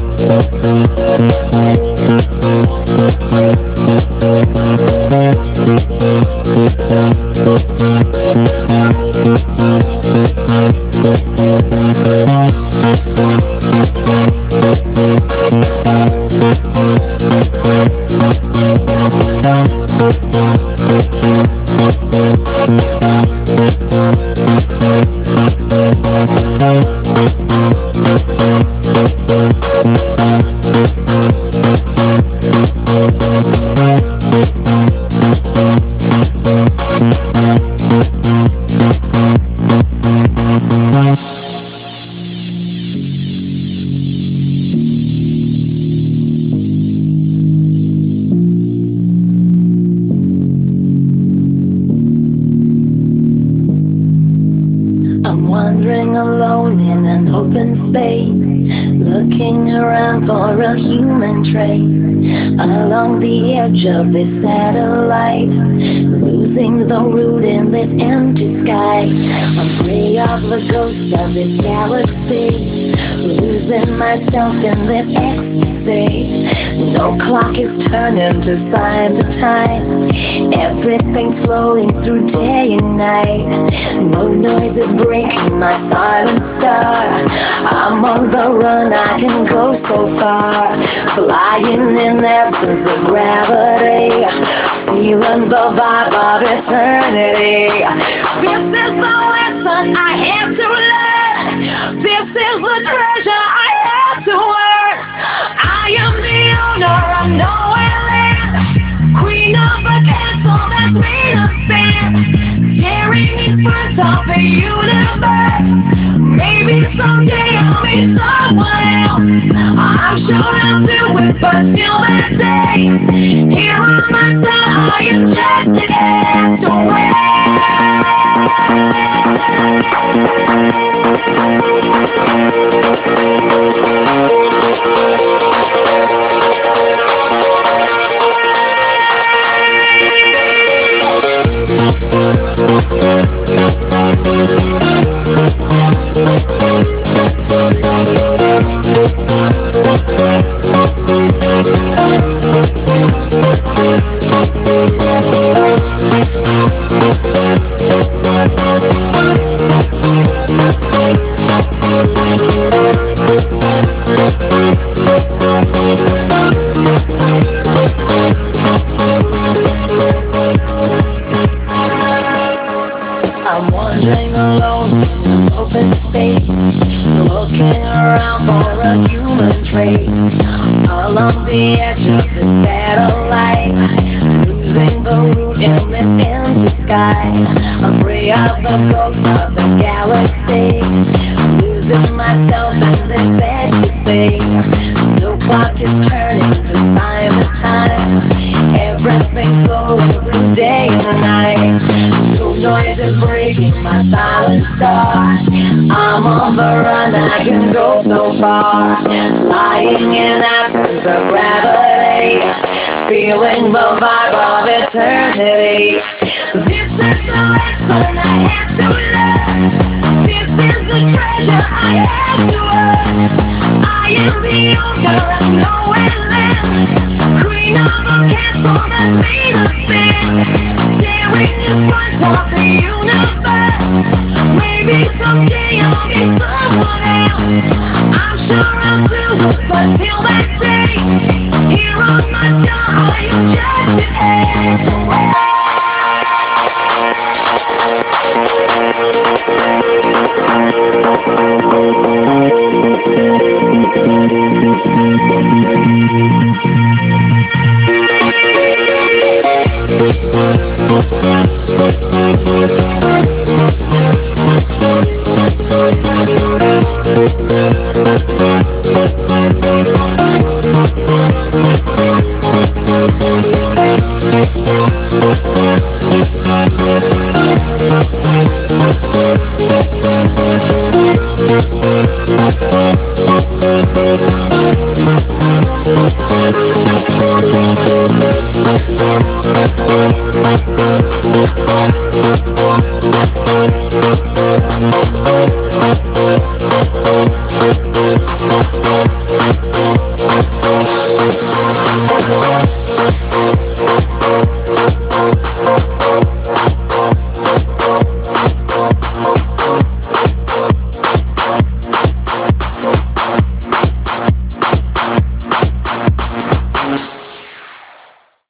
I'm wandering alone in an open space, looking around for a human trace. Along the edge of this satellite, losing the route in this empty sky. I'm free of the ghost of this galaxy, losing myself in this ecstasy. No clock is turning to sign the time. Everything's flowing through day and night. No noise is breaking my silent star. I'm on the run, I can go so far. Flying in absence of gravity, feeling the vibe of eternity. This is the lesson I had to learn. This is the treasure I had to earn. I am the owner of nowhere land, queen of the castle that's made of sand, staring in front of the universe. Maybe someday I'll be someone else. I'm sure I'll do it, but till that day, here on my side I am just an I'm wandering alone in an open space, looking around for a human trace. Along the edge of the satellite, losing the route in this empty sky. I'm free of the ghost of this galaxy, losing myself in this ecstasy. No clock is turning to sign the time. Everything's flowing through day and night. No noise is breaking my silent star. I'm on the run, I can go so far. Flying in absence of gravity, feeling the vibe of eternity. This is the lesson I had to learn. This is the treasure I had to earn. I am the owner of nowhere land, queen of a castle that's made of sand, staring in front of the universe. Maybe someday I'll be someone else. I'm sure I'll do it, but till that day, here on my star I am just an air.